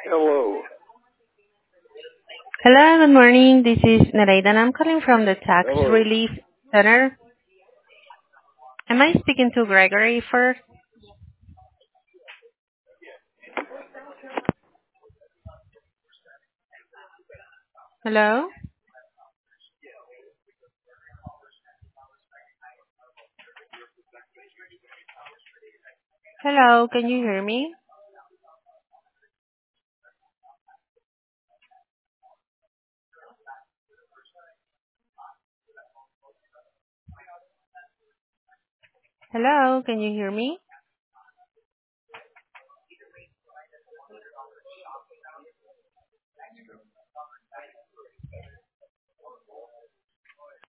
Hello. Hello, good morning. This is Nereida, and I'm calling from the Tax Hello. Relief Center. Am I speaking to Gregory first? Hello? Hello, can you hear me? Hello, can you hear me?